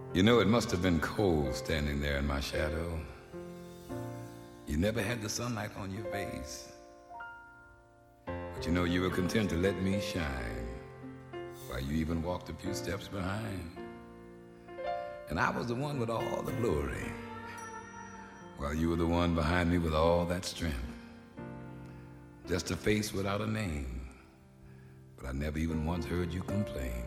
You know, it must have been cold standing there in my shadow. You never had the sunlight on your face. But you know, you were content to let me shine while you even walked a few steps behind. And I was the one with all the glory, while you were the one behind me with all that strength. Just a face without a name, but I never even once heard you complain.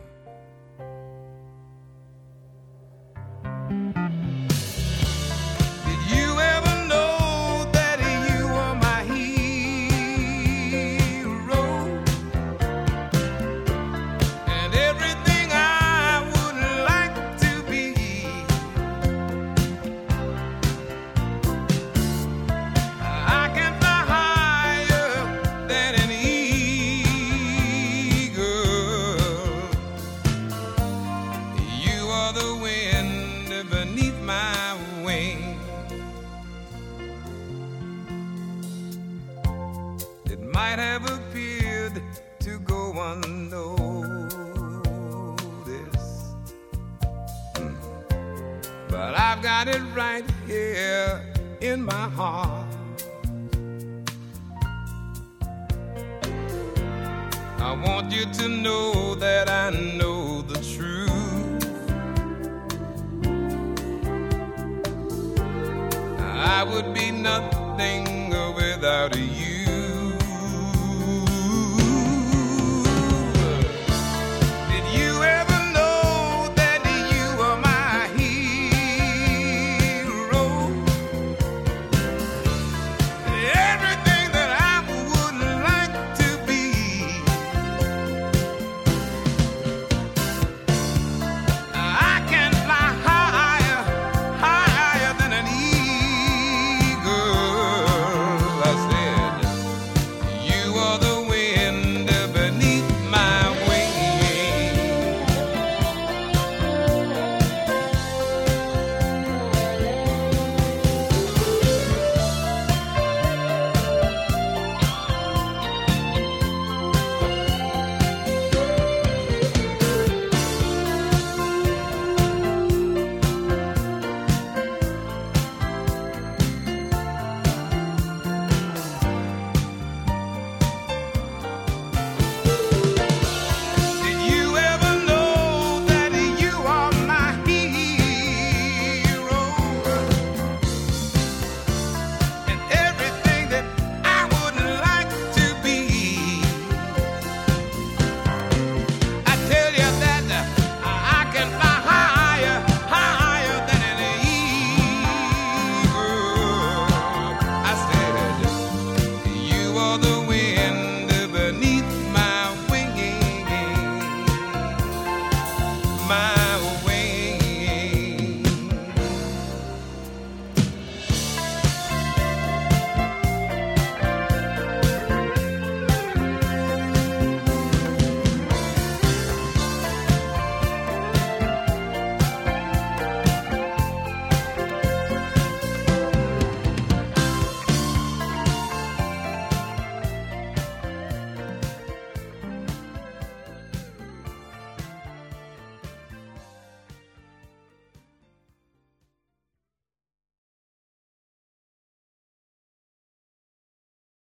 I would be nothing without you.